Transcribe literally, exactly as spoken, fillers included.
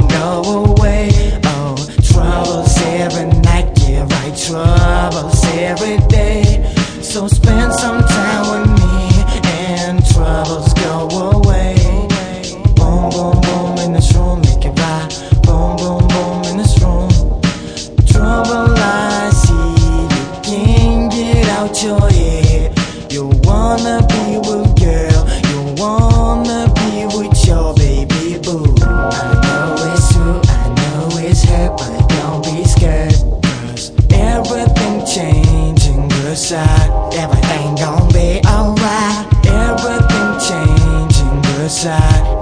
won't go away. Oh, troubles every night, yeah right, troubles every day. So spend some time with me and troubles go away. Boom, boom, boom in this room, make it right. Boom, boom, boom in this room. Trouble I see, you can't get out your head. You wanna be with girl, you wanna be with your baby boo. I know it's true, I know it's hurt, but don't be scared, cause everything changing good side. Everything gon' be alright. Everything changing good side.